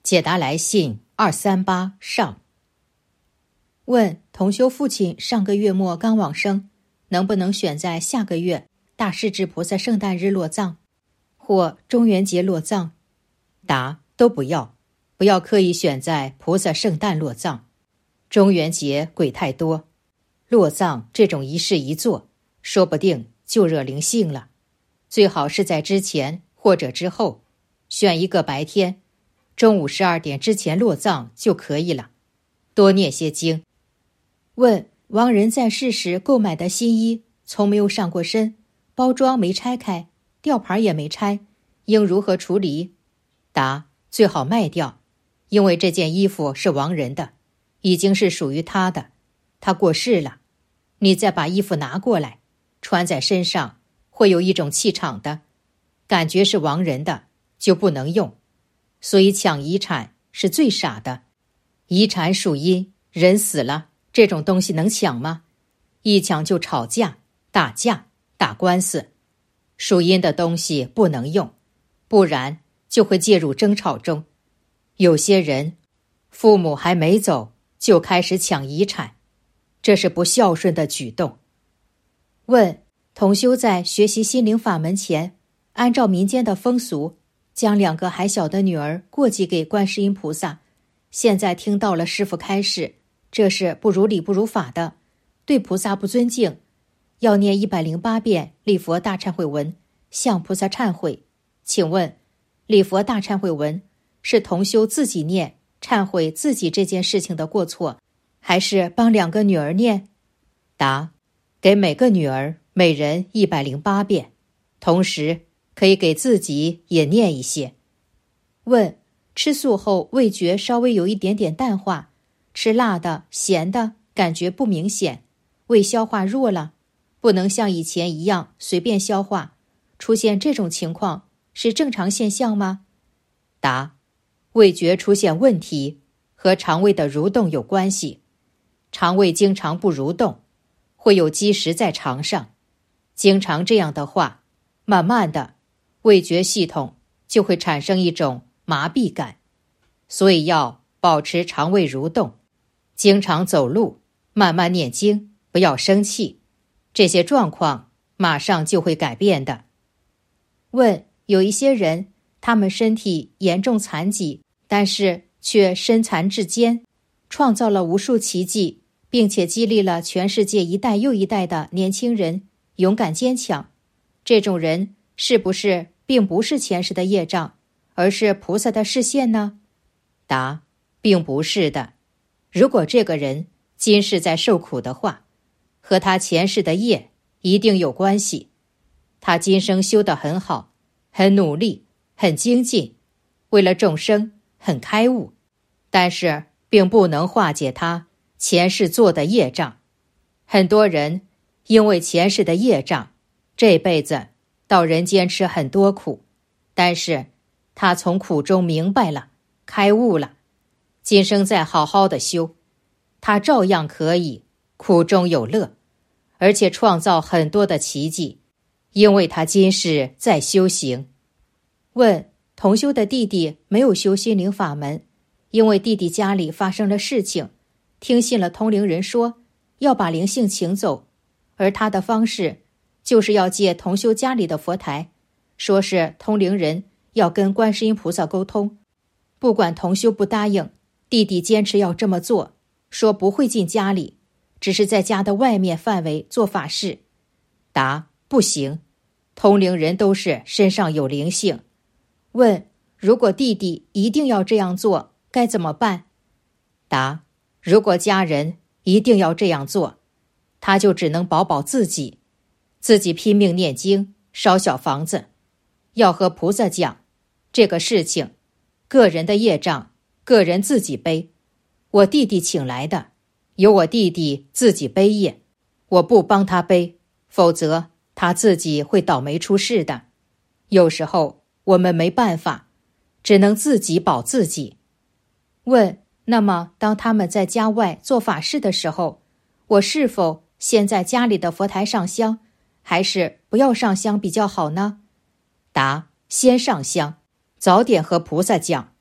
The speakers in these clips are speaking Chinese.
解答来信238上。问同修父亲上个月末刚往生，能不能选在下个月大势至菩萨圣诞日落葬，或中元节落葬？答：都不要，不要刻意选在菩萨圣诞落葬。中元节鬼太多，落葬这种仪式一做，说不定就惹灵性了。最好是在之前或者之后，选一个白天，中午12点之前落葬就可以了。多念些经。问亡人在世时购买的新衣，从没有上过身，包装没拆开，吊牌也没拆，应如何处理？答：最好卖掉，因为这件衣服是亡人的，已经是属于他的，他过世了，你再把衣服拿过来，穿在身上会有一种气场的，感觉是亡人的，就不能用。所以抢遗产是最傻的。遗产属阴，人死了，这种东西能抢吗？一抢就吵架、打架、打官司。属阴的东西不能用，不然就会介入争吵中。有些人父母还没走就开始抢遗产，这是不孝顺的举动。问同修在学习心灵法门前，按照民间的风俗，将2个还小的女儿过继给观世音菩萨，现在听到了师父开示，这是不如理不如法的，对菩萨不尊敬，要念108遍礼佛大忏悔文，向菩萨忏悔。请问礼佛大忏悔文是同修自己念忏悔自己这件事情的过错，还是帮2个女儿念？答：给每个女儿每人108遍，同时可以给自己也念一些。问吃素后味觉稍微有一点点淡化，吃辣的咸的感觉不明显，胃消化弱了，不能像以前一样随便消化，出现这种情况是正常现象吗？答：味觉出现问题和肠胃的蠕动有关系，肠胃经常不蠕动，会有积食在肠上，经常这样的话，慢慢的味觉系统就会产生一种麻痹感，所以要保持肠胃蠕动，经常走路，慢慢念经，不要生气，这些状况马上就会改变的。问有一些人，他们身体严重残疾，但是却身残志坚，创造了无数奇迹，并且激励了全世界一代又一代的年轻人勇敢坚强，这种人是不是并不是前世的业障，而是菩萨的示现呢？答：并不是的。如果这个人今世在受苦的话，和他前世的业一定有关系。他今生修得很好，很努力，很精进，为了众生很开悟，但是并不能化解他前世做的业障。很多人因为前世的业障，这辈子到人间吃很多苦，但是他从苦中明白了，开悟了，今生再好好的修，他照样可以苦中有乐，而且创造很多的奇迹，因为他今世在修行。问同修的弟弟没有修心灵法门，因为弟弟家里发生了事情，听信了通灵人说要把灵性请走，而他的方式就是要借同修家里的佛台，说是通灵人要跟观世音菩萨沟通，不管同修不答应，弟弟坚持要这么做，说不会进家里，只是在家的外面范围做法事。答：不行，通灵人都是身上有灵性。问如果弟弟一定要这样做，该怎么办？答：如果家人一定要这样做，他就只能保自己，自己拼命念经，烧小房子，要和菩萨讲，这个事情个人的业障个人自己背，我弟弟请来的，由我弟弟自己背业，我不帮他背，否则他自己会倒霉出事的。有时候我们没办法，只能自己保自己。问那么当他们在家外做法事的时候，我是否先在家里的佛台上香，还是不要上香比较好呢？答：先上香，早点和菩萨讲，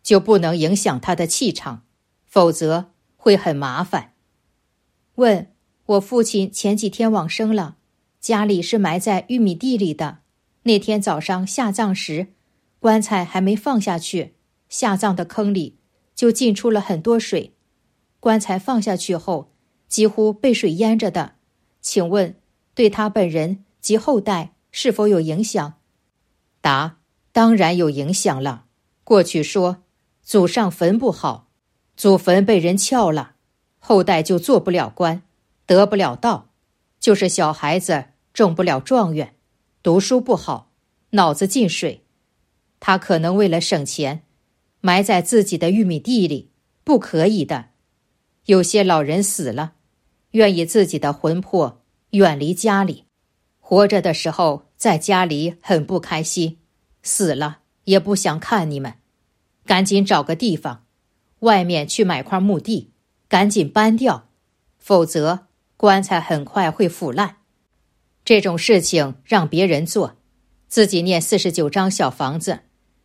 就不能影响他的气场，否则会很麻烦。问：我父亲前几天往生了，家里是埋在玉米地里的。那天早上下葬时，棺材还没放下去，下葬的坑里就进出了很多水。棺材放下去后，几乎被水淹着的。请问，对他本人及后代是否有影响？答：当然有影响了。过去说，祖上坟不好，祖坟被人撬了，后代就做不了官，得不了道，就是小孩子中不了状元，读书不好，脑子进水。他可能为了省钱，埋在自己的玉米地里，不可以的。有些老人死了，愿意自己的魂魄远离家里，活着的时候在家里很不开心，死了也不想看你们，赶紧找个地方，外面去买块墓地，赶紧搬掉，否则棺材很快会腐烂。这种事情让别人做，自己念49张小房子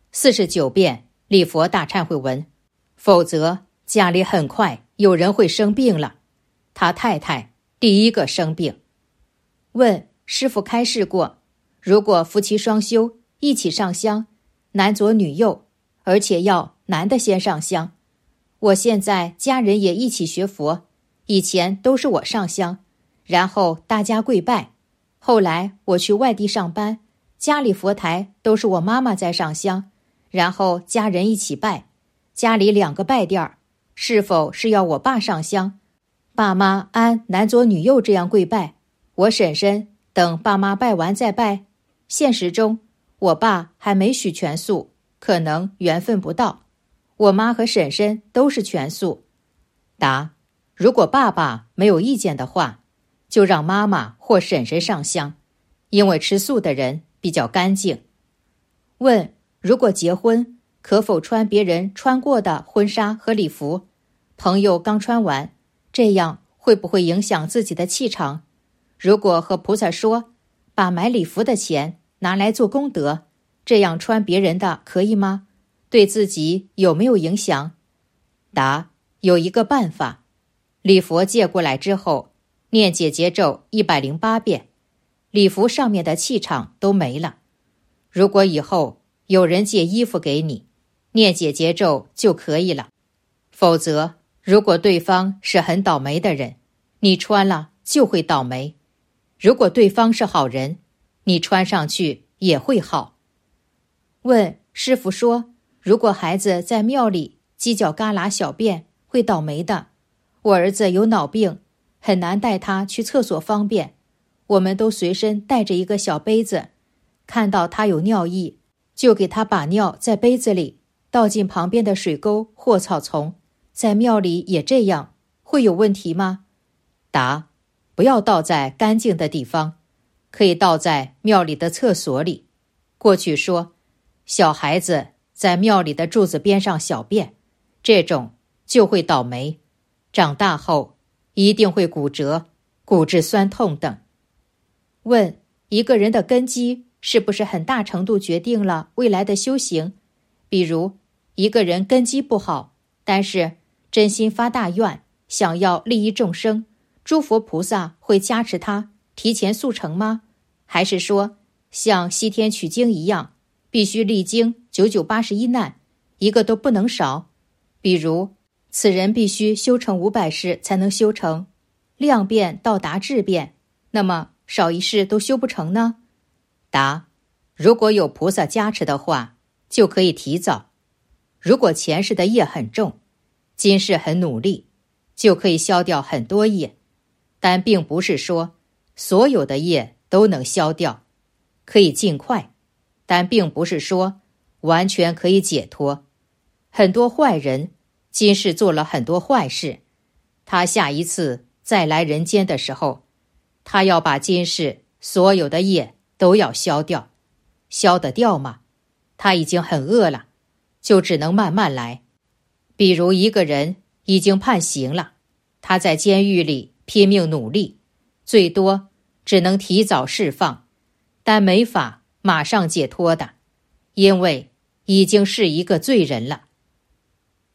，49遍礼佛大忏悔文，否则家里很快有人会生病了。他太太第一个生病。问：师父开示过，如果夫妻双修一起上香，男左女右，而且要男的先上香。我现在家人也一起学佛，以前都是我上香，然后大家跪拜。后来我去外地上班，家里佛台都是我妈妈在上香，然后家人一起拜，家里2个拜垫儿，是否是要我爸上香？爸妈按男左女右这样跪拜，我婶婶等爸妈拜完再拜。现实中我爸还没许全素，可能缘分不到。我妈和婶婶都是全素。答：如果爸爸没有意见的话，就让妈妈或婶婶上香，因为吃素的人比较干净。问：如果结婚，可否穿别人穿过的婚纱和礼服？朋友刚穿完，这样会不会影响自己的气场？如果和菩萨说，把买礼服的钱拿来做功德，这样穿别人的可以吗？对自己有没有影响？答：有一个办法，礼佛借过来之后，念解结咒108遍，礼服上面的气场都没了。如果以后有人借衣服给你，念解结咒就可以了。否则，如果对方是很倒霉的人，你穿了就会倒霉。如果对方是好人，你穿上去也会好。问：师父说，如果孩子在庙里犄角旮旯小便会倒霉的。我儿子有脑病，很难带他去厕所方便，我们都随身带着一个小杯子，看到他有尿意，就给他把尿在杯子里倒进旁边的水沟或草丛。在庙里也这样，会有问题吗？答：不要倒在干净的地方，可以倒在庙里的厕所里。过去说，小孩子在庙里的柱子边上小便，这种就会倒霉，长大后一定会骨折、骨质酸痛等。问：一个人的根基是不是很大程度决定了未来的修行？比如，一个人根基不好，但是真心发大愿，想要利益众生，诸佛菩萨会加持他提前速成吗？还是说，像西天取经一样，必须历经9981难，一个都不能少？比如，此人必须修成500世才能修成，量变到达质变，那么少一世都修不成呢？答：如果有菩萨加持的话，就可以提早。如果前世的业很重，今世很努力，就可以消掉很多业，但并不是说所有的业都能消掉，可以尽快，但并不是说完全可以解脱。很多坏人今世做了很多坏事，他下一次再来人间的时候，他要把今世所有的业都要消掉。消得掉吗？他已经很饿了，就只能慢慢来。比如一个人已经判刑了，他在监狱里拼命努力，最多只能提早释放，但没法马上解脱的，因为已经是一个罪人了。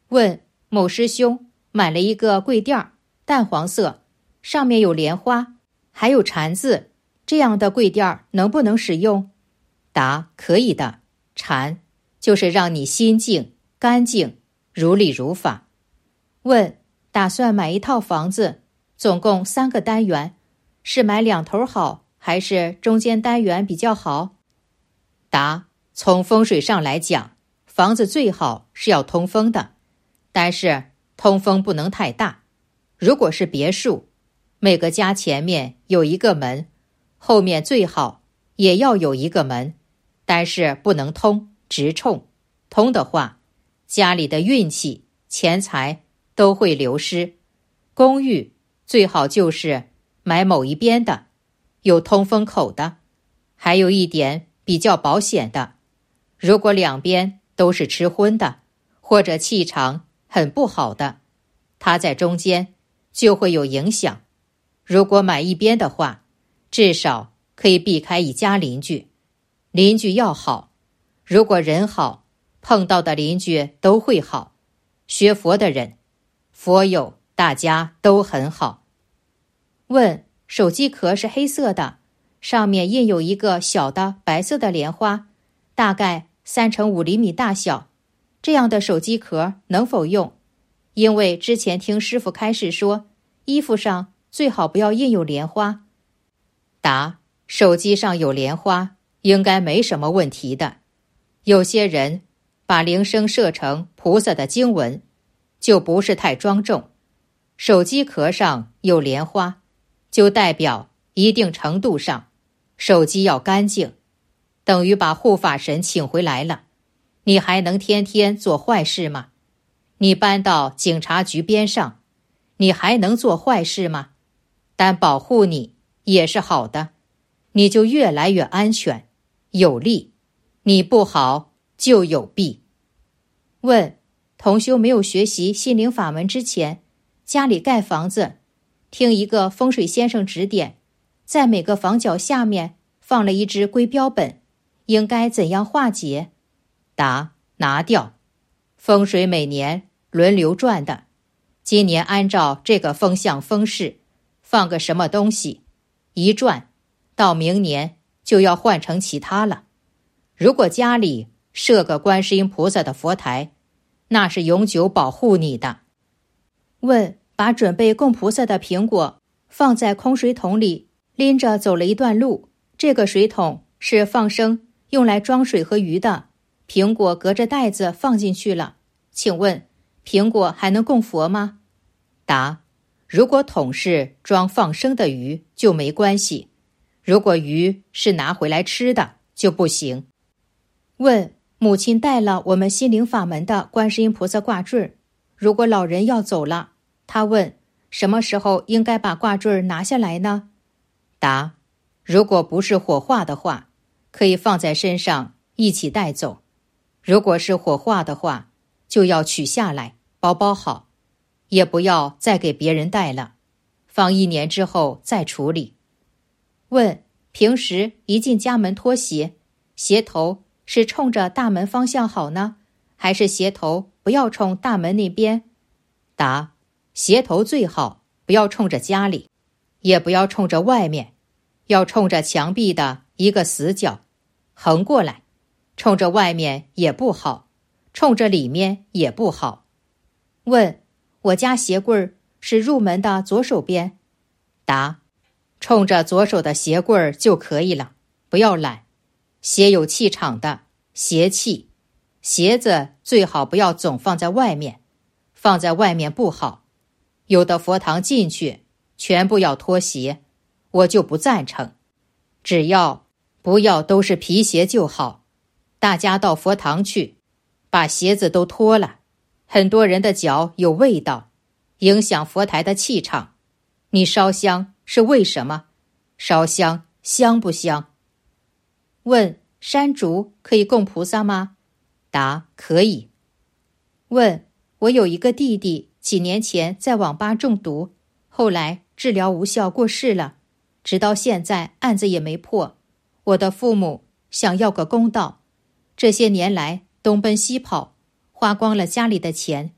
问某师兄买了一个柜垫，淡黄色，上面有莲花，还有禅字，这样的柜垫能不能使用？答：可以的。禅就是让你心静、干净、如理如法。问打算买一套房子，总共3个单元，是买2头好，还是中间单元比较好？答：从风水上来讲，房子最好是要通风的，但是通风不能太大。如果是别墅，每个家前面有一个门，后面最好也要有一个门，但是不能通，直冲。通的话，家里的运气、钱财都会流失。公寓最好就是买某一边的，有通风口的，还有一点比较保险的。如果两边都是吃荤的，或者气场很不好的，它在中间就会有影响。如果买一边的话，至少可以避开一家邻居。邻居要好，如果人好，碰到的邻居都会好。学佛的人，佛友大家都很好。问手机壳是黑色的，上面印有一个小的白色的莲花，大概3×5厘米大小，这样的手机壳能否用？因为之前听师父开示说，衣服上最好不要印有莲花。答：手机上有莲花应该没什么问题的。有些人把铃声设成菩萨的经文，就不是太庄重。手机壳上有莲花，就代表一定程度上手机要干净，等于把护法神请回来了。你还能天天做坏事吗？你搬到警察局边上，你还能做坏事吗？但保护你也是好的，你就越来越安全有利。你不好就有弊。问同修没有学习心灵法门之前，家里盖房子，听一个风水先生指点，在每个房角下面放了一只龟标本，应该怎样化解？答：拿掉。风水每年轮流转的，今年按照这个风向风势放个什么东西，一转到明年就要换成其他了。如果家里设个观世音菩萨的佛台，那是永久保护你的。问把准备供菩萨的苹果放在空水桶里，拎着走了一段路，这个水桶是放生用来装水和鱼的，苹果隔着袋子放进去了，请问苹果还能供佛吗？答：如果桶是装放生的鱼就没关系，如果鱼是拿回来吃的就不行。问母亲带了我们心灵法门的观世音菩萨挂坠，如果老人要走了，他问什么时候应该把挂坠拿下来呢？答：如果不是火化的话，可以放在身上一起带走；如果是火化的话，就要取下来包好，也不要再给别人带了，放1年之后再处理。问平时一进家门脱鞋，鞋头是冲着大门方向好呢，还是鞋头不要冲大门那边？答：鞋头最好不要冲着家里，也不要冲着外面，要冲着墙壁的一个死角，横过来，冲着外面也不好，冲着里面也不好。问我家鞋柜是入门的左手边？答：冲着左手的鞋柜就可以了，不要懒。鞋有气场的，邪气，鞋子最好不要总放在外面，放在外面不好。有的佛堂进去全部要脱鞋，我就不赞成。只要不要都是皮鞋就好。大家到佛堂去，把鞋子都脱了，很多人的脚有味道，影响佛台的气场。你烧香是为什么？烧香香不香？问山竹可以供菩萨吗？答：可以。问我有一个弟弟，几年前在网吧中毒，后来治疗无效过世了，直到现在案子也没破。我的父母想要个公道，这些年来东奔西跑，花光了家里的钱，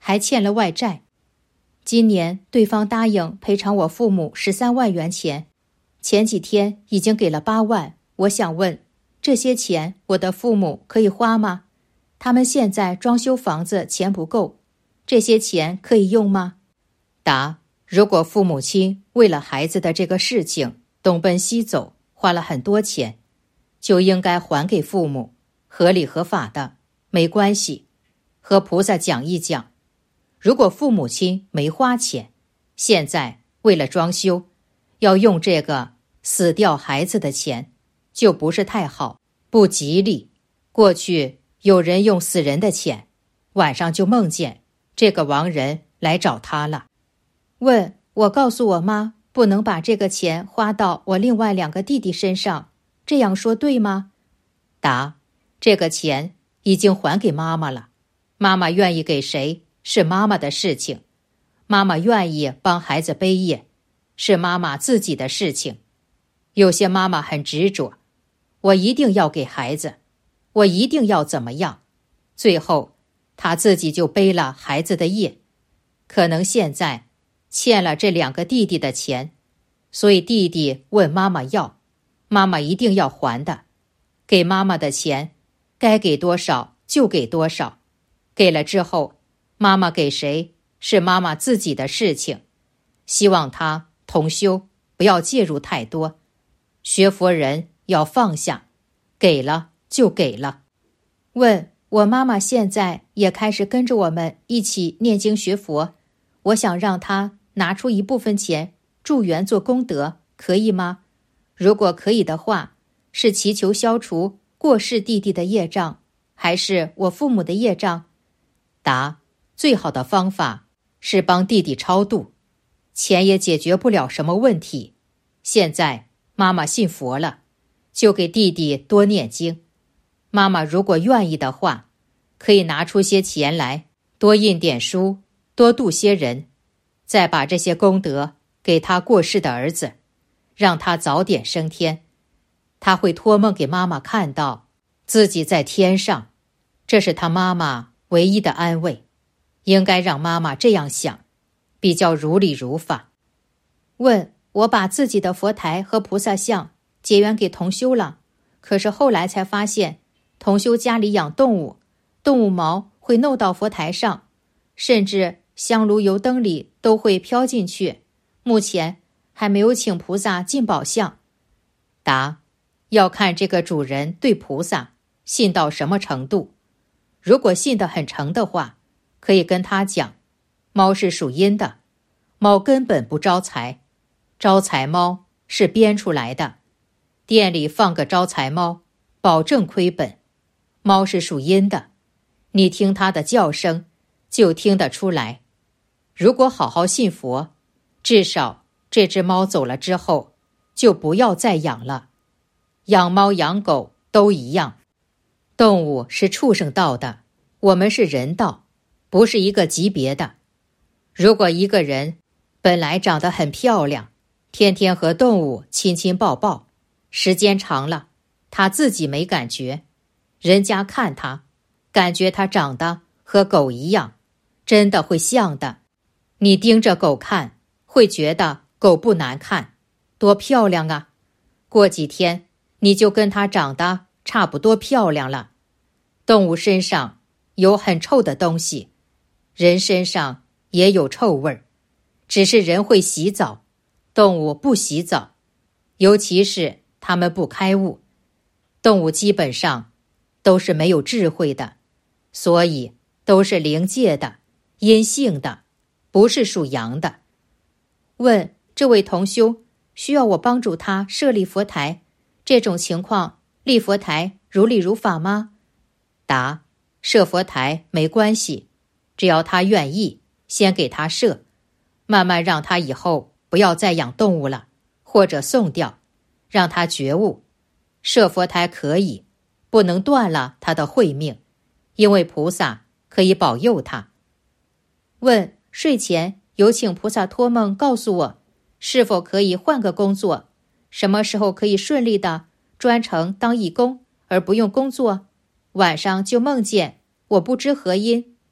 还欠了外债。今年对方答应赔偿我父母13万元钱，前几天已经给了8万。我想问，这些钱我的父母可以花吗？他们现在装修房子钱不够，这些钱可以用吗？答：如果父母亲为了孩子的这个事情东奔西走，花了很多钱，就应该还给父母，合理合法的，没关系。和菩萨讲一讲，如果父母亲没花钱，现在为了装修，要用这个死掉孩子的钱，就不是太好，不吉利。过去有人用死人的钱，晚上就梦见这个亡人来找他了。问：我告诉我妈，不能把这个钱花到我另外2个弟弟身上，这样说对吗？答：这个钱已经还给妈妈了，妈妈愿意给谁是妈妈的事情，妈妈愿意帮孩子背业是妈妈自己的事情。有些妈妈很执着，我一定要给孩子，我一定要怎么样，最后她自己就背了孩子的业，可能现在欠了这2个弟弟的钱，所以弟弟问妈妈要，妈妈一定要还的。给妈妈的钱该给多少就给多少，给了之后妈妈给谁是妈妈自己的事情。希望他同修不要介入太多，学佛人要放下，给了就给了。问：我妈妈现在也开始跟着我们一起念经学佛，我想让她拿出一部分钱助缘做功德，可以吗？如果可以的话，是祈求消除过世弟弟的业障，还是我父母的业障？答：最好的方法是帮弟弟超度，钱也解决不了什么问题。现在妈妈信佛了，就给弟弟多念经。妈妈如果愿意的话，可以拿出些钱来，多印点书，多度些人，再把这些功德给他过世的儿子，让他早点升天。他会托梦给妈妈看到自己在天上，这是他妈妈唯一的安慰。应该让妈妈这样想，比较如理如法。问：我把自己的佛台和菩萨像结缘给同修了，可是后来才发现同修家里养动物，动物毛会弄到佛台上，甚至香炉油灯里都会飘进去，目前还没有请菩萨进宝相。答：要看这个主人对菩萨信到什么程度，如果信得很诚的话，可以跟他讲，猫是属阴的，猫根本不招财，招财猫是编出来的，店里放个招财猫，保证亏本。猫是属阴的，你听它的叫声就听得出来。如果好好信佛，至少这只猫走了之后就不要再养了。养猫养狗都一样，动物是畜生道的，我们是人道，不是一个级别的。如果一个人本来长得很漂亮，天天和动物亲亲抱抱，时间长了他自己没感觉，人家看他感觉他长得和狗一样，真的会像的。你盯着狗看，会觉得狗不难看，多漂亮啊，过几天你就跟它长得差不多漂亮了。动物身上有很臭的东西，人身上也有臭味儿，只是人会洗澡，动物不洗澡，尤其是它们不开悟。动物基本上都是没有智慧的，所以都是灵界的、阴性的，不是属阳的。问：这位同修需要我帮助他设立佛台，这种情况立佛台如理如法吗？答：设佛台没关系，只要他愿意，先给他设，慢慢让他以后不要再养动物了，或者送掉，让他觉悟。设佛台可以，不能断了他的慧命，因为菩萨可以保佑他。问：睡前有请菩萨托梦告诉我，是否可以换个工作？什么时候可以顺利的专程当义工，而不用工作？晚上就梦见我不知何因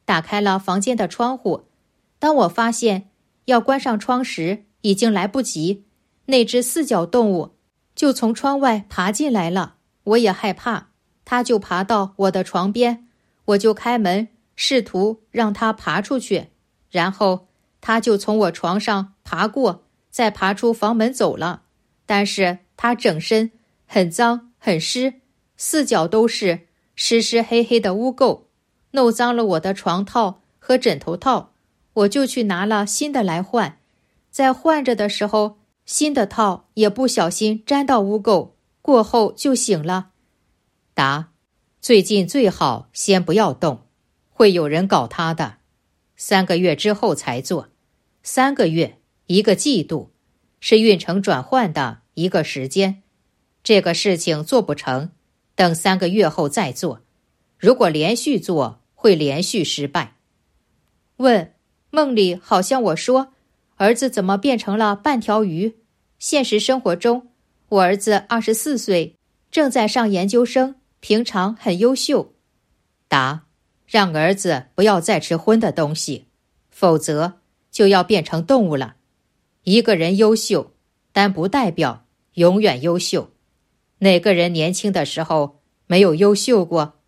打开了房间的窗户。当我发现要关上窗时，已经来不及，那只四脚动物就从窗外爬进来了。我也害怕，它就爬到我的床边，我就开门，试图让它爬出去，然后它就从我床上爬过，再爬出房门走了。但是它整身很脏很湿，四脚都是湿湿黑黑的污垢，弄脏了我的床套和枕头套。我就去拿了新的来换，在换着的时候，新的套也不小心沾到污垢，过后就醒了。答：最近最好先不要动，会有人搞他的。3个月之后才做。3个月1个季度，是运程转换的一个时间。这个事情做不成，等3个月后再做。如果连续做，会连续失败。问：梦里好像我说，儿子怎么变成了半条鱼？现实生活中，我儿子24岁，正在上研究生，平常很优秀。答：让儿子不要再吃荤的东西，否则就要变成动物了。一个人优秀，但不代表永远优秀。哪个人年轻的时候没有优秀过？